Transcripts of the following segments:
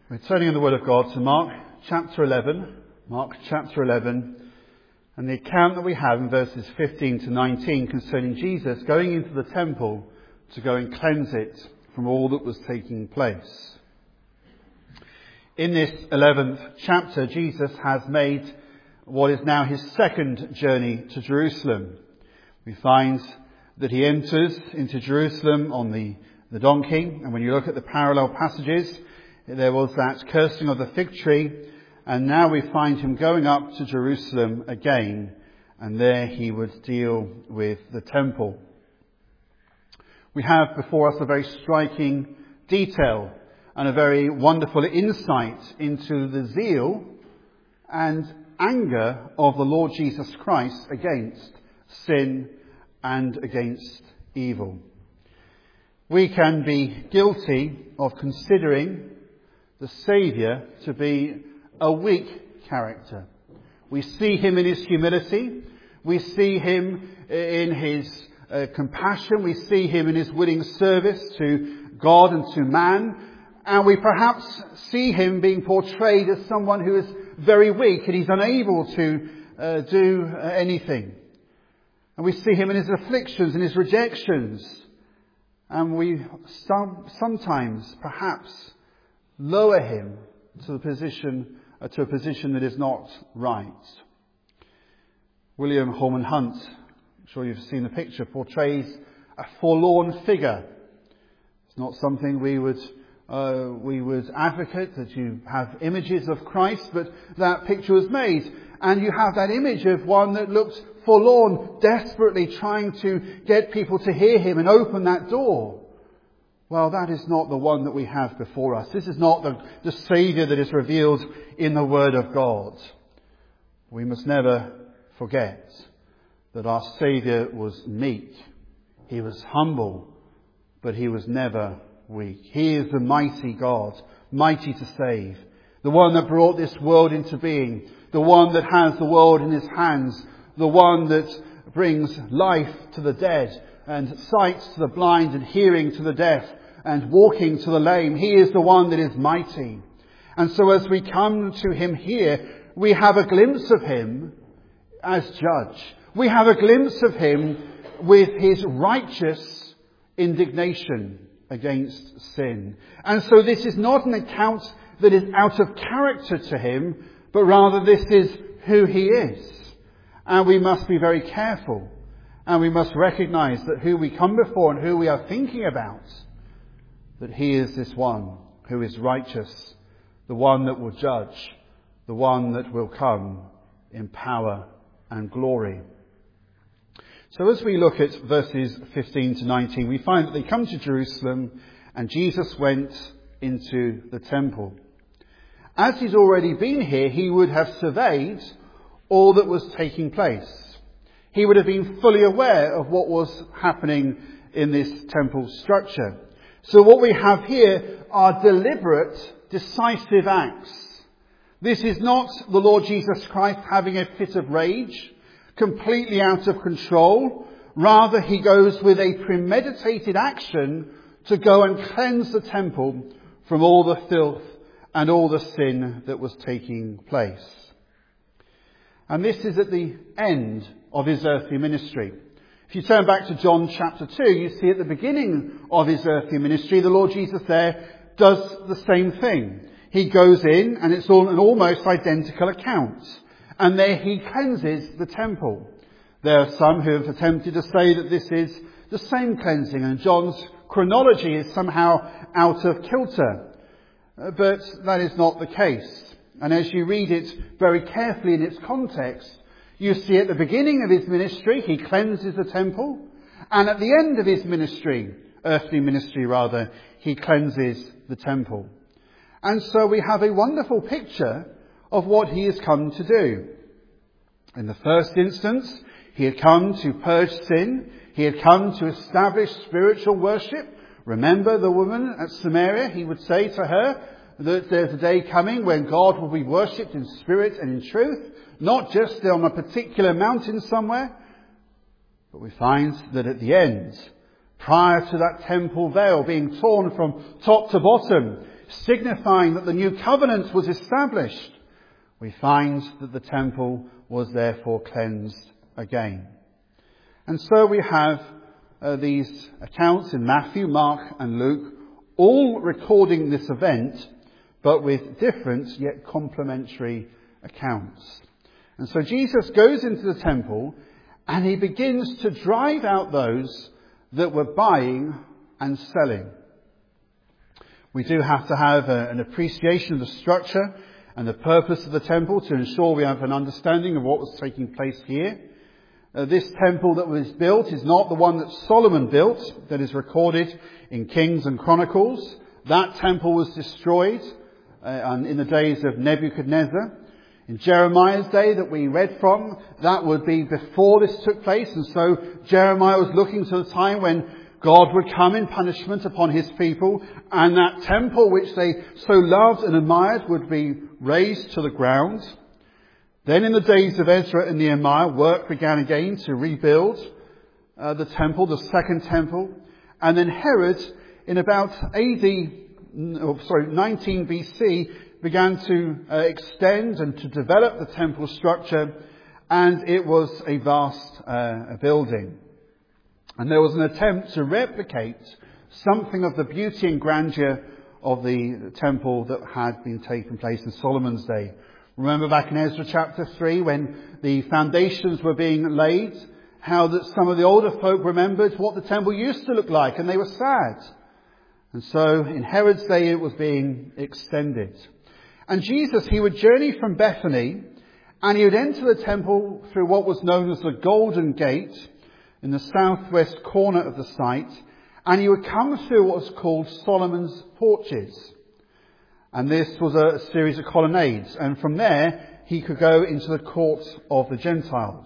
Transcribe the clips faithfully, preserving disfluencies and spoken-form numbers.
We're turning in the Word of God to Mark chapter eleven. Mark chapter eleven. And the account that we have in verses fifteen to nineteen concerning Jesus going into the temple to go and cleanse it from all that was taking place. In this eleventh chapter, Jesus has made what is now his second journey to Jerusalem. We find that he enters into Jerusalem on the, the donkey. And when you look at the parallel passages, there was that cursing of the fig tree, and now we find him going up to Jerusalem again, and there he would deal with the temple. We have before us a very striking detail and a very wonderful insight into the zeal and anger of the Lord Jesus Christ against sin and against evil. We can be guilty of considering the Saviour to be a weak character. We see him in his humility. We see him in his uh, compassion. We see him in his willing service to God and to man. And we perhaps see him being portrayed as someone who is very weak and he's unable to uh, do uh, anything. And we see him in his afflictions and his rejections. And we some, sometimes perhaps lower him to the position, uh, to a position that is not right. William Holman Hunt, I'm sure you've seen the picture, portrays a forlorn figure. It's not something we would uh, we would advocate, that you have images of Christ, but that picture was made, and you have that image of one that looked forlorn, desperately trying to get people to hear him and open that door. Well, that is not the one that we have before us. This is not the, the Saviour that is revealed in the Word of God. We must never forget that our Saviour was meek. He was humble, but he was never weak. He is the mighty God, mighty to save. The one that brought this world into being. The one that has the world in his hands. The one that brings life to the dead and sight to the blind and hearing to the deaf and walking to the lame. He is the one that is mighty. And so as we come to him here, we have a glimpse of him as judge. We have a glimpse of him with his righteous indignation against sin. And so this is not an account that is out of character to him, but rather this is who he is. And we must be very careful. And we must recognize that who we come before and who we are thinking about, that he is this one who is righteous, the one that will judge, the one that will come in power and glory. So as we look at verses fifteen to nineteen, we find that they come to Jerusalem and Jesus went into the temple. As he's already been here, he would have surveyed all that was taking place. He would have been fully aware of what was happening in this temple structure. So what we have here are deliberate, decisive acts. This is not the Lord Jesus Christ having a fit of rage, completely out of control. Rather, he goes with a premeditated action to go and cleanse the temple from all the filth and all the sin that was taking place. And this is at the end of his earthly ministry. If you turn back to John chapter two, you see at the beginning of his earthly ministry, the Lord Jesus there does the same thing. He goes in, and it's all an almost identical account. And there he cleanses the temple. There are some who have attempted to say that this is the same cleansing, and John's chronology is somehow out of kilter. But that is not the case. And as you read it very carefully in its context, you see at the beginning of his ministry, he cleanses the temple. And at the end of his ministry, earthly ministry rather, he cleanses the temple. And so we have a wonderful picture of what he has come to do. In the first instance, he had come to purge sin. He had come to establish spiritual worship. Remember the woman at Samaria? He would say to her that there's a day coming when God will be worshipped in spirit and in truth, not just on a particular mountain somewhere. But we find that at the end, prior to that temple veil being torn from top to bottom, signifying that the new covenant was established, we find that the temple was therefore cleansed again. And so we have uh, these accounts in Matthew, Mark and Luke, all recording this event, but with different yet complementary accounts. And so Jesus goes into the temple and he begins to drive out those that were buying and selling. We do have to have a, an appreciation of the structure and the purpose of the temple to ensure we have an understanding of what was taking place here. Uh, this temple that was built is not the one that Solomon built, that is recorded in Kings and Chronicles. That temple was destroyed uh, in the days of Nebuchadnezzar. In Jeremiah's day that we read from, that would be before this took place. And so Jeremiah was looking to the time when God would come in punishment upon his people, and that temple which they so loved and admired would be razed to the ground. Then in the days of Ezra and Nehemiah, work began again to rebuild uh, the temple, the second temple. And then Herod, in about A D, oh, sorry, nineteen B C, began to uh, extend and to develop the temple structure, and it was a vast uh, building. And there was an attempt to replicate something of the beauty and grandeur of the temple that had been taking place in Solomon's day. Remember back in Ezra chapter three when the foundations were being laid, how that some of the older folk remembered what the temple used to look like, and they were sad. And so in Herod's day it was being extended. And Jesus, he would journey from Bethany and he would enter the temple through what was known as the Golden Gate in the southwest corner of the site, and he would come through what was called Solomon's Porches. And this was a series of colonnades. And from there, he could go into the court of the Gentiles.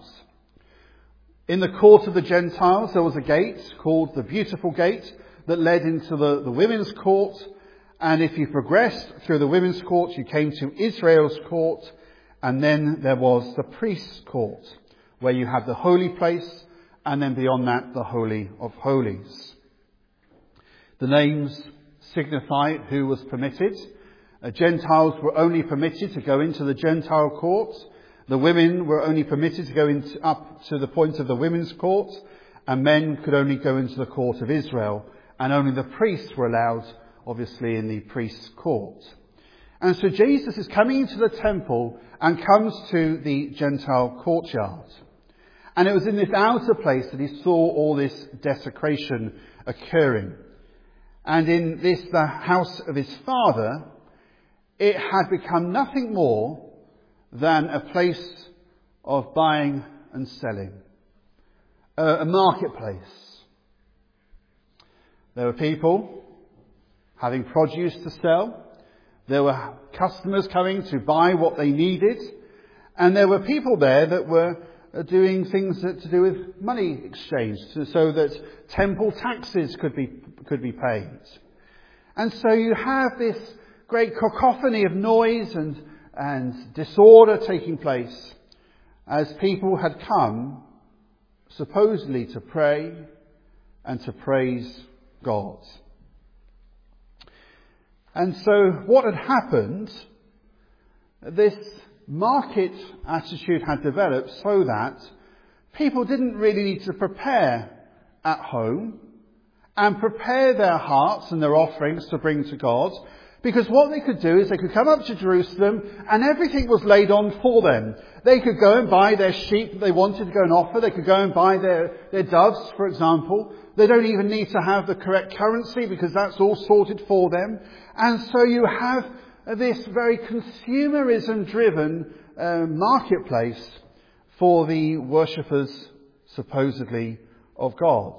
In the court of the Gentiles, there was a gate called the Beautiful Gate that led into the, the women's court. And if you progressed through the women's court, you came to Israel's court. And then there was the priest's court, where you had the holy place, and then beyond that, the Holy of Holies. The names signify who was permitted. Uh, Gentiles were only permitted to go into the Gentile court. The women were only permitted to go into, up to the point of the women's court. And men could only go into the court of Israel. And only the priests were allowed, obviously, in the priest's court. And so Jesus is coming into the temple and comes to the Gentile courtyard. And it was in this outer place that he saw all this desecration occurring. And in this, the house of his father, it had become nothing more than a place of buying and selling. A, a marketplace. There were people having produce to sell. There were customers coming to buy what they needed. And there were people there that were doing things that, to do with money exchange, so that temple taxes could be could be paid. And so you have this great cacophony of noise and, and disorder taking place as people had come supposedly to pray and to praise God. And so what had happened, this market attitude had developed so that people didn't really need to prepare at home and prepare their hearts and their offerings to bring to God, because what they could do is they could come up to Jerusalem and everything was laid on for them. They could go and buy their sheep that they wanted to go and offer. They could go and buy their, their doves, for example. They don't even need to have the correct currency because that's all sorted for them. And so you have this very consumerism-driven uh, marketplace for the worshippers, supposedly, of God.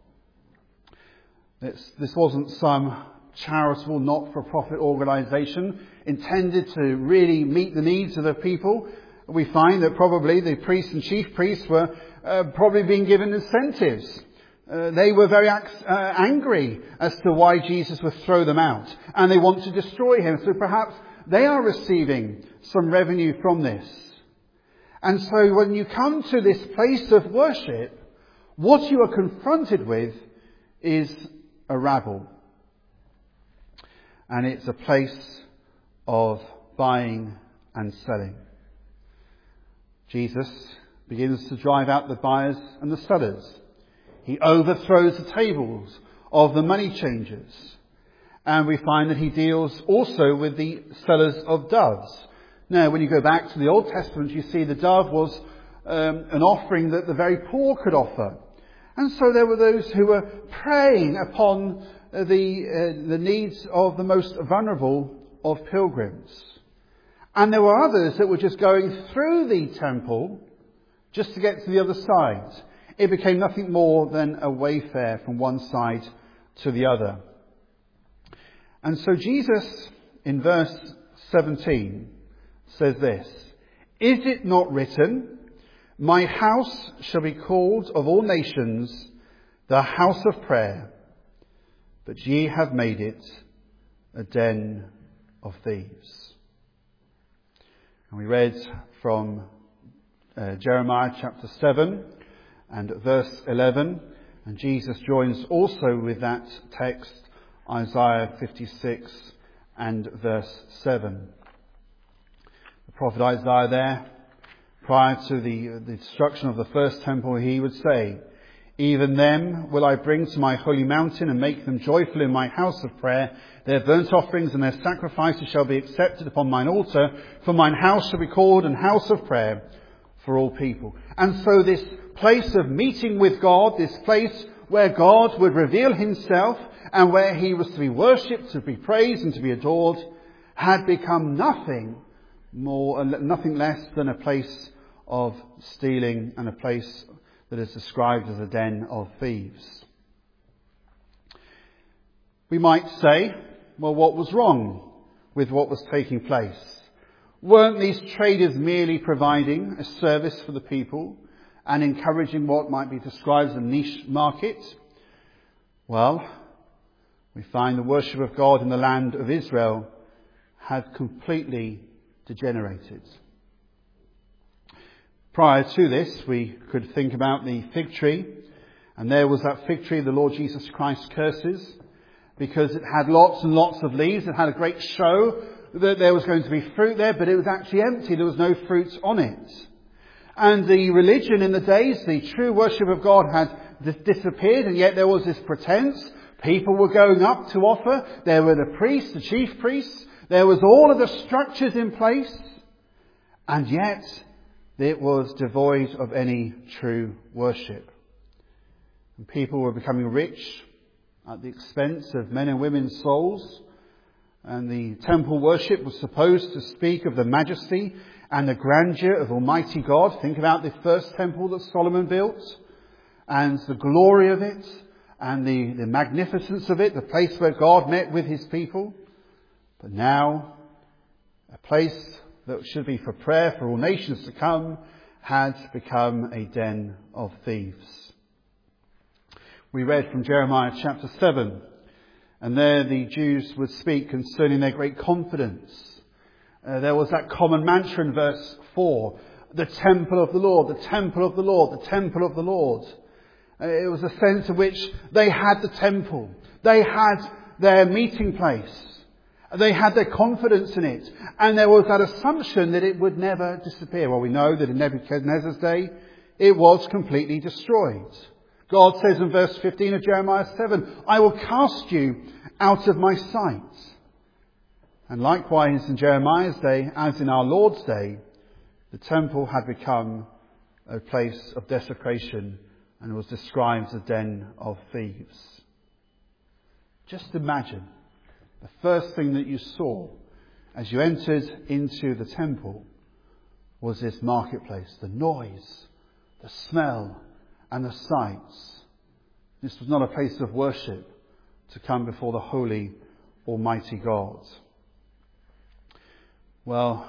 It's, this wasn't some charitable, not-for-profit organisation intended to really meet the needs of the people. We find that probably the priests and chief priests were uh, probably being given incentives. Uh, they were very uh, angry as to why Jesus would throw them out, and they want to destroy him. So perhaps they are receiving some revenue from this. And so when you come to this place of worship, what you are confronted with is a rabble. and it's a place of buying and selling. Jesus begins to drive out the buyers and the sellers. He overthrows the tables of the money changers. And we find that he deals also with the sellers of doves. Now, when you go back to the Old Testament, you see the dove was um, an offering that the very poor could offer. And so there were those who were preying upon uh, the, uh, the needs of the most vulnerable of pilgrims. And there were others that were just going through the temple just to get to the other side. It became nothing more than a wayfare from one side to the other. And so Jesus, in verse seventeen, says this, "Is it not written, my house shall be called of all nations the house of prayer, but ye have made it a den of thieves." And we read from uh, Jeremiah chapter seven and verse eleven, and Jesus joins also with that text Isaiah fifty-six and verse seven. The prophet Isaiah there, prior to the, the destruction of the first temple, he would say, "Even them will I bring to my holy mountain and make them joyful in my house of prayer. Their burnt offerings and their sacrifices shall be accepted upon mine altar, for mine house shall be called an house of prayer for all people." And so this place of meeting with God, this place where God would reveal himself and where he was to be worshipped, to be praised and to be adored, had become nothing more, nothing less than a place of stealing and a place that is described as a den of thieves. We might say, well, what was wrong with what was taking place? Weren't these traders merely providing a service for the people and encouraging what might be described as a niche market? Well, we find the worship of God in the land of Israel had completely degenerated. Prior to this, we could think about the fig tree, and there was that fig tree the Lord Jesus Christ curses because it had lots and lots of leaves. It had a great show that there was going to be fruit there, but it was actually empty. There was no fruit on it. And the religion in the days, the true worship of God had dis- disappeared, and yet there was this pretense. People were going up to offer. There were the priests, the chief priests. There was all of the structures in place. And yet it was devoid of any true worship. And people were becoming rich at the expense of men and women's souls. And the temple worship was supposed to speak of the majesty and the grandeur of Almighty God. Think about the first temple that Solomon built and the glory of it and the, the magnificence of it, the place where God met with his people. But now, a place that should be for prayer for all nations to come had become a den of thieves. We read from Jeremiah chapter seven, and there the Jews would speak concerning their great confidence. Uh, there was that common mantra in verse four, the temple of the Lord, the temple of the Lord, the temple of the Lord. Uh, it was a sense in which they had the temple. They had their meeting place. They had their confidence in it. And there was that assumption that it would never disappear. Well, we know that in Nebuchadnezzar's day, it was completely destroyed. God says in verse fifteen of Jeremiah seven, "I will cast you out of my sight." And likewise in Jeremiah's day, as in our Lord's day, the temple had become a place of desecration and was described as a den of thieves. Just imagine the first thing that you saw as you entered into the temple was this marketplace, the noise, the smell and the sights. This was not a place of worship to come before the holy, almighty God. Well,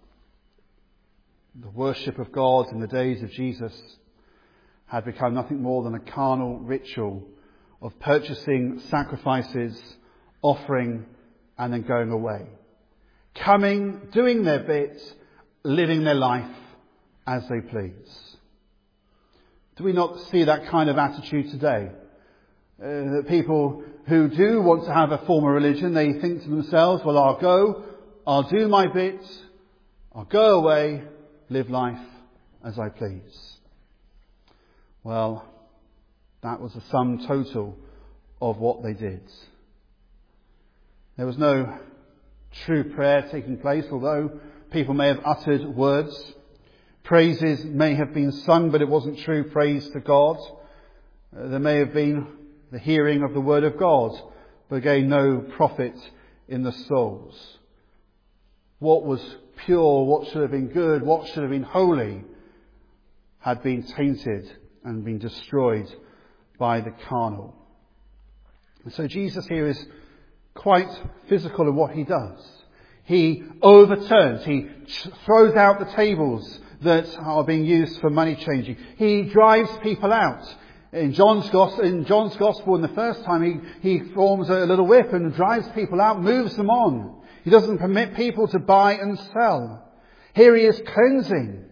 the worship of God in the days of Jesus had become nothing more than a carnal ritual of purchasing sacrifices, offering, and then going away. Coming, doing their bit, living their life as they please. Do we not see that kind of attitude today? Uh, that people who do want to have a form of religion, they think to themselves, well, I'll go, I'll do my bit, I'll go away, live life as I please. Well, that was the sum total of what they did. There was no true prayer taking place, although people may have uttered words. Praises may have been sung, but it wasn't true praise to God. Uh, there may have been the hearing of the word of God, but again, no profit in the souls. What was pure, what should have been good, what should have been holy, had been tainted and been destroyed by the carnal. And so Jesus here is quite physical in what he does. He overturns, he throws out the tables that are being used for money changing. He drives people out. In John's gospel, in John's gospel, in the first time, he, he forms a little whip and drives people out, moves them on. He doesn't permit people to buy and sell. Here he is cleansing.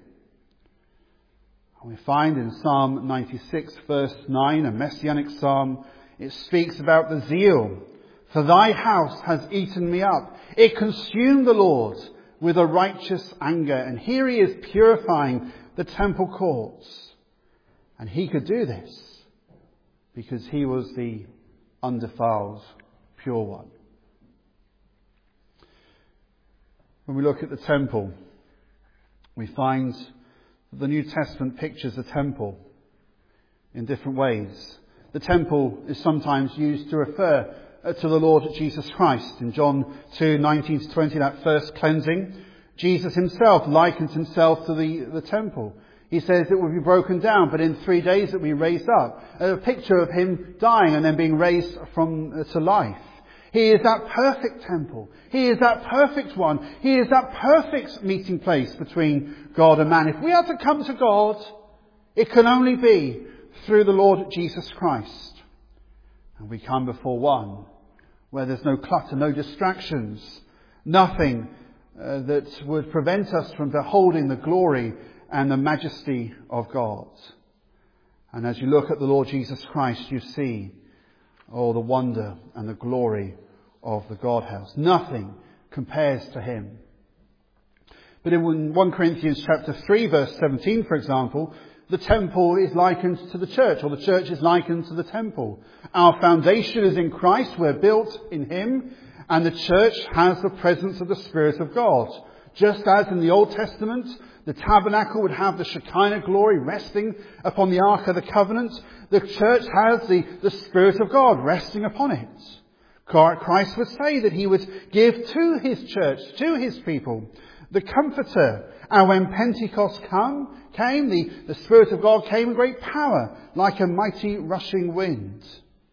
We find in Psalm ninety-six, verse nine, a messianic psalm, it speaks about the zeal. For thy house has eaten me up. It consumed the Lord with a righteous anger. And here he is purifying the temple courts. And he could do this because he was the undefiled, pure one. When we look at the temple, we find that the New Testament pictures the temple in different ways. The temple is sometimes used to refer to the Lord Jesus Christ. In John two, nineteen to twenty, that first cleansing, Jesus himself likens himself to the, the temple. He says it will be broken down, but in three days it will be raised up. A picture of him dying and then being raised from uh, to life. He is that perfect temple. He is that perfect one. He is that perfect meeting place between God and man. If we are to come to God, it can only be through the Lord Jesus Christ. And we come before one where there's no clutter, no distractions, nothing uh, that would prevent us from beholding the glory and the majesty of God. And as you look at the Lord Jesus Christ, you see, oh, the wonder and the glory of the God house. Nothing compares to him. But in First Corinthians chapter three, verse seventeen, for example, the temple is likened to the church, or the church is likened to the temple. Our foundation is in Christ. We're built in him. And the church has the presence of the Spirit of God. Just as in the Old Testament, the tabernacle would have the Shekinah glory resting upon the Ark of the Covenant, the church has the, the Spirit of God resting upon it. Christ would say that he would give to his church, to his people, the Comforter. And when Pentecost come, came, the, the Spirit of God came in great power, like a mighty rushing wind.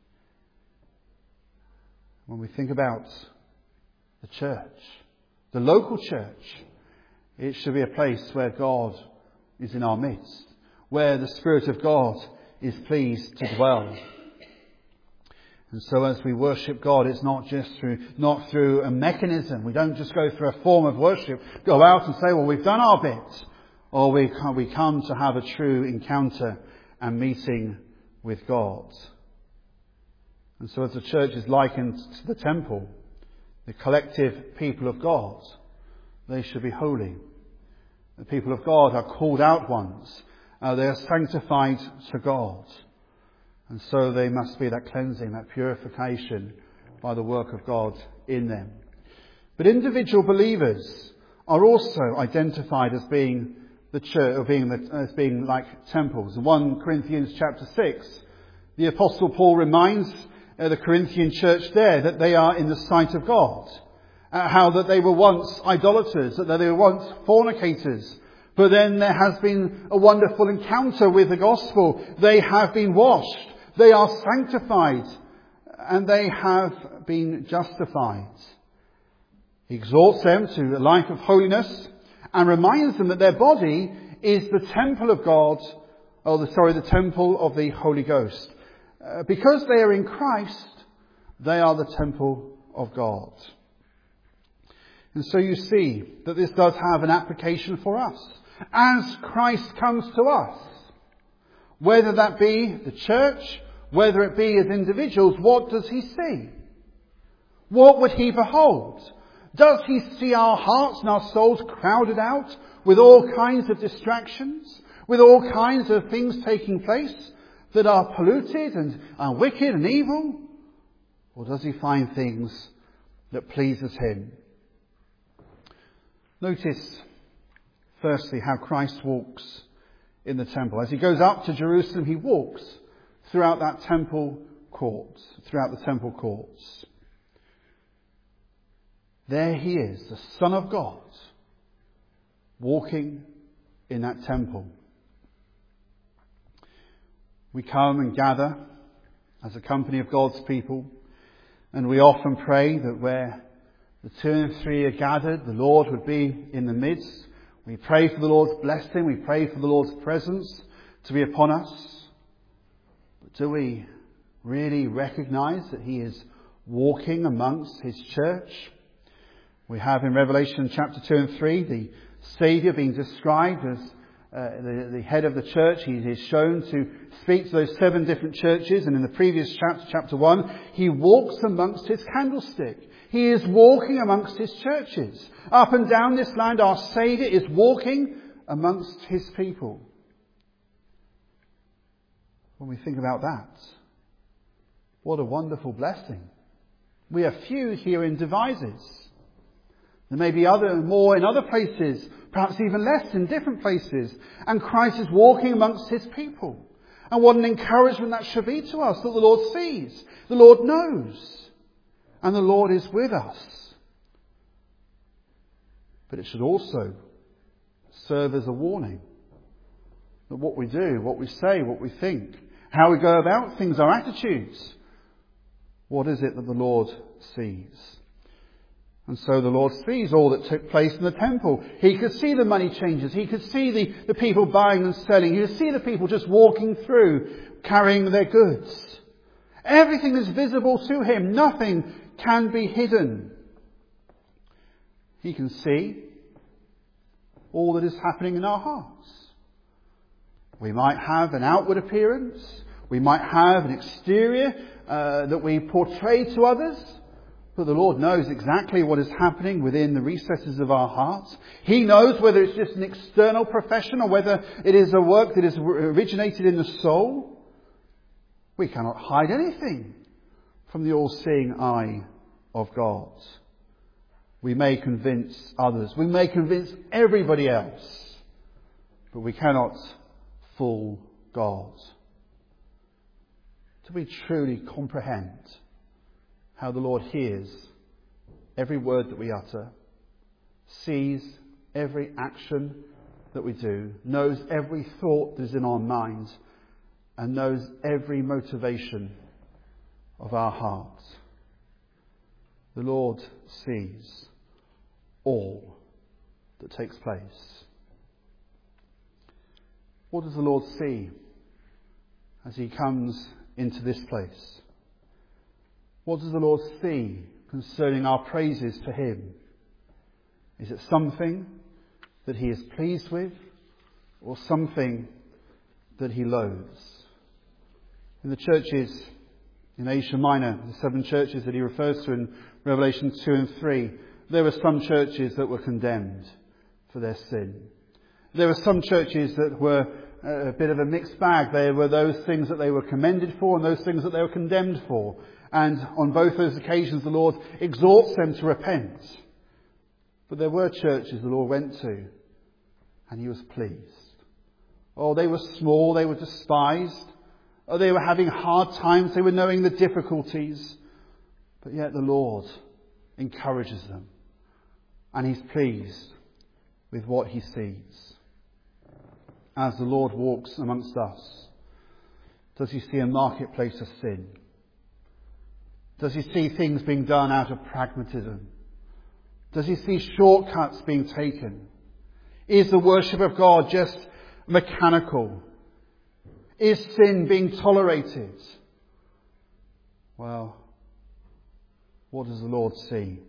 When we think about the church, the local church, it should be a place where God is in our midst, where the Spirit of God is pleased to dwell. And so as we worship God, it's not just through, not through a mechanism. We don't just go through a form of worship, go out and say, well, we've done our bit. Or we come, we come to have a true encounter and meeting with God. And so as the church is likened to the temple, the collective people of God, they should be holy. The people of God are called out ones. Uh, they are sanctified to God. And so they must be that cleansing, that purification by the work of God in them. But individual believers are also identified as being the church, or being the, as being like temples. In First Corinthians chapter six, the Apostle Paul reminds uh, the Corinthian church there that they are in the sight of God. Uh, how that they were once idolaters, that they were once fornicators. But then there has been a wonderful encounter with the gospel. They have been washed. They are sanctified. And they have been justified. He exhorts them to a life of holiness and reminds them that their body is the temple of God, or the, sorry, the temple of the Holy Ghost. Uh, because they are in Christ, they are the temple of God. And so you see that this does have an application for us. As Christ comes to us, whether that be the church whether it be as individuals, what does he see? What would he behold? Does he see our hearts and our souls crowded out with all kinds of distractions, with all kinds of things taking place that are polluted and are wicked and evil? Or does he find things that pleases him? Notice, firstly, how Christ walks in the temple. As he goes up to Jerusalem, he walks throughout that temple courts, throughout the temple courts. There he is, the Son of God, walking in that temple. We come and gather as a company of God's people, and we often pray that where the two and three are gathered, the Lord would be in the midst. We pray for the Lord's blessing. We pray for the Lord's presence to be upon us. But do we really recognize that he is walking amongst his church? We have in Revelation chapter two and three the Saviour being described as uh, the, the head of the church. He is shown to speak to those seven different churches. And in the previous chapter, chapter one, he walks amongst his candlestick. He is walking amongst his churches. Up and down this land, our Saviour is walking amongst his people. When we think about that, what a wonderful blessing. We are few here in Devizes. There may be other more in other places, perhaps even less in different places. And Christ is walking amongst his people. And what an encouragement that should be to us, that the Lord sees, the Lord knows, and the Lord is with us. But it should also serve as a warning that what we do, what we say, what we think, how we go about things, our attitudes, what is it that the Lord sees? And so the Lord sees all that took place in the temple. He could see the money changers. He could see the, the people buying and selling. He could see the people just walking through, carrying their goods. Everything is visible to him. Nothing can be hidden. He can see all that is happening in our hearts. We might have an outward appearance. We might have an exterior uh, that we portray to others. But the Lord knows exactly what is happening within the recesses of our hearts. He knows whether it's just an external profession or whether it is a work that is originated in the soul. We cannot hide anything from the all-seeing eye of God. We may convince others. We may convince everybody else. But we cannot fool God. Do we truly comprehend how the Lord hears every word that we utter, sees every action that we do, knows every thought that is in our minds, and knows every motivation of our hearts? The Lord sees all that takes place. What does the Lord see as he comes into this place? What does the Lord see concerning our praises to him? Is it something that he is pleased with, or something that he loathes? In the churches in Asia Minor, the seven churches that he refers to in Revelation two and three, there were some churches that were condemned for their sin. There were some churches that were a bit of a mixed bag. There were those things that they were commended for and those things that they were condemned for. And on both those occasions, the Lord exhorts them to repent. But there were churches the Lord went to, and he was pleased. Oh, they were small, they were despised. Oh, they were having hard times, they were knowing the difficulties. But yet the Lord encourages them, and he's pleased with what he sees. As the Lord walks amongst us, does he see a marketplace of sin? Does he see things being done out of pragmatism? Does he see shortcuts being taken? Is the worship of God just mechanical? Is sin being tolerated? Well, what does the Lord see?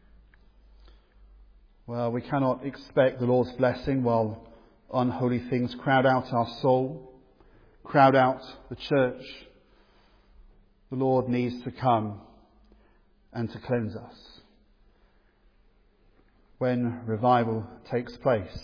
Well, we cannot expect the Lord's blessing while unholy things crowd out our soul, crowd out the church. the Lord needs to come and to cleanse us. When revival takes place,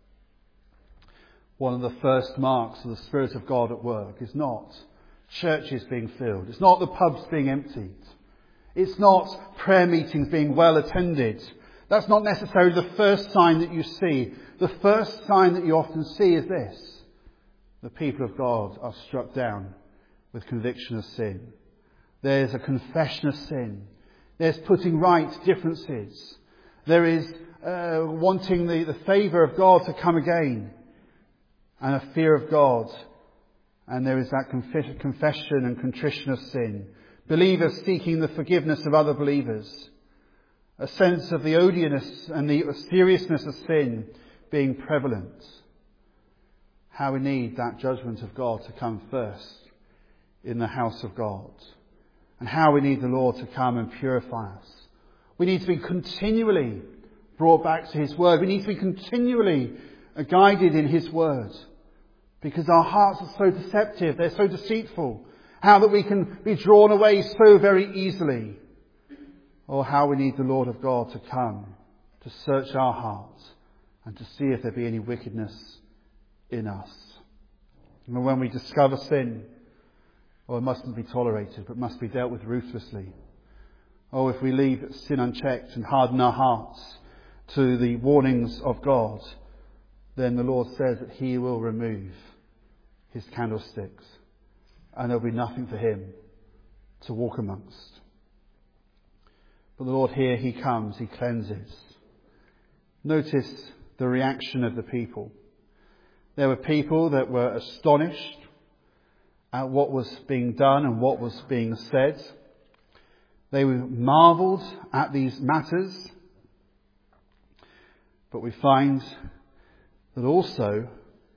one of the first marks of the Spirit of God at work is not churches being filled. It's not the pubs being emptied. It's not prayer meetings being well attended. That's not necessarily the first sign that you see. The first sign that you often see is this: the people of God are struck down with conviction of sin. There's a confession of sin. There's putting right differences. There is uh, wanting the, the favour of God to come again, and a fear of God. And there is that conf- confession and contrition of sin. Believers seeking the forgiveness of other believers. A sense of the odiousness and the seriousness of sin being prevalent. How we need that judgment of God to come first in the house of God. And how we need the Lord to come and purify us. We need to be continually brought back to His Word. We need to be continually guided in His Word. Because our hearts are so deceptive, they're so deceitful. How that we can be drawn away so very easily. Or how we need the Lord of God to come to search our hearts and to see if there be any wickedness in us. And when we discover sin, oh, it mustn't be tolerated, but must be dealt with ruthlessly. Oh, if we leave sin unchecked and harden our hearts to the warnings of God, then the Lord says that He will remove His candlesticks, and there'll be nothing for Him to walk amongst. But the Lord here, He comes, He cleanses. Notice the reaction of the people. There were people that were astonished at what was being done and what was being said. They marvelled at these matters. But we find that also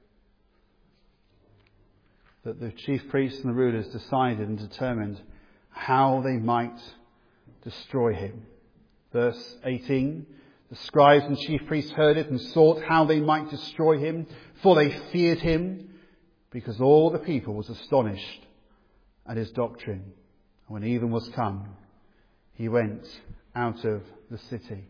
that the chief priests and the rulers decided and determined how they might destroy Him. Verse eighteen, the scribes and chief priests heard it and sought how they might destroy Him, for they feared Him, because all the people was astonished at His doctrine. And when even was come, He went out of the city.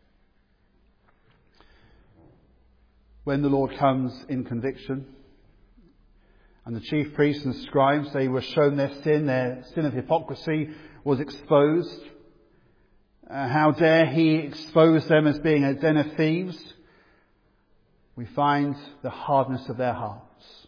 When the Lord comes in conviction, and the chief priests and scribes, they were shown their sin, their sin of hypocrisy was exposed. Uh, how dare He expose them as being a den of thieves? We find the hardness of their hearts.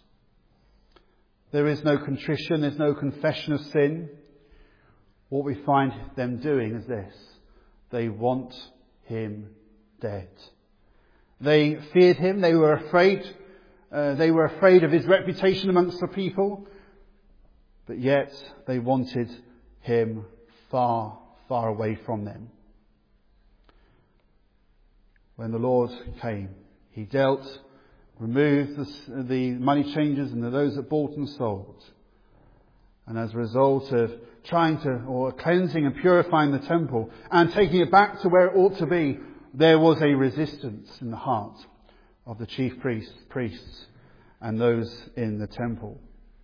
There is no contrition, there's no confession of sin. What we find them doing is this: they want Him dead. They feared Him, they were afraid. Uh, they were afraid of His reputation amongst the people. But yet they wanted Him far, far away from them. When the Lord came, He dealt, removed the, the money changers and those that bought and sold. And as a result of trying to, or cleansing and purifying the temple and taking it back to where it ought to be, there was a resistance in the heart of the chief priests, priests and those in the temple.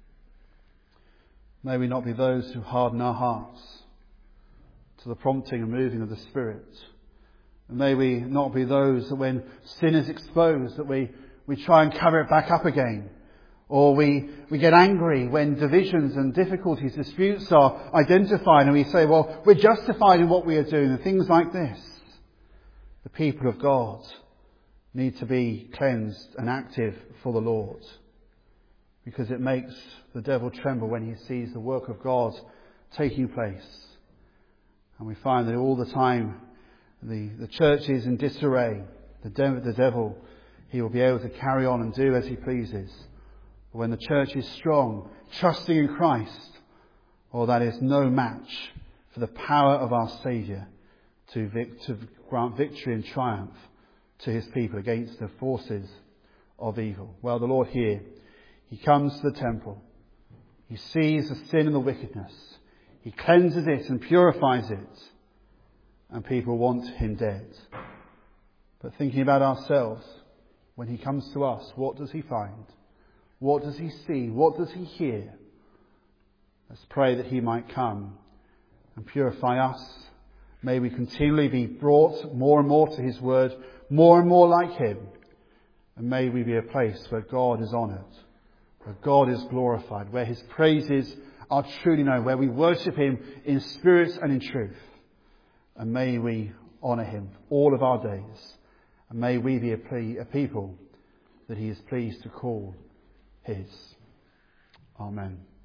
May we not be those who harden our hearts to the prompting and moving of the Spirit. And may we not be those that when sin is exposed, that we, we try and cover it back up again. Or we, we get angry when divisions and difficulties, disputes are identified, and we say, well, we're justified in what we are doing, and things like this. The people of God need to be cleansed and active for the Lord, because it makes the devil tremble when he sees the work of God taking place. And we find that all the time the, the church is in disarray. The, de- the devil, he will be able to carry on and do as he pleases. But when the church is strong, trusting in Christ, oh, that is no match for the power of our Saviour to, vic- to grant victory and triumph to His people against the forces of evil. Well, the Lord here, He comes to the temple. He sees the sin and the wickedness. He cleanses it and purifies it. And people want Him dead. But thinking about ourselves, when He comes to us, what does He find? What does He see? What does He hear? Let's pray that he might come and purify us. May we continually be brought more and more to his word, more and more like him. And may we be a place where God is honoured, where God is glorified, where his praises are truly known, where we worship him in spirit and in truth. And may we honour him all of our days. And may we be a, ple- a people that he is pleased to call his. Amen.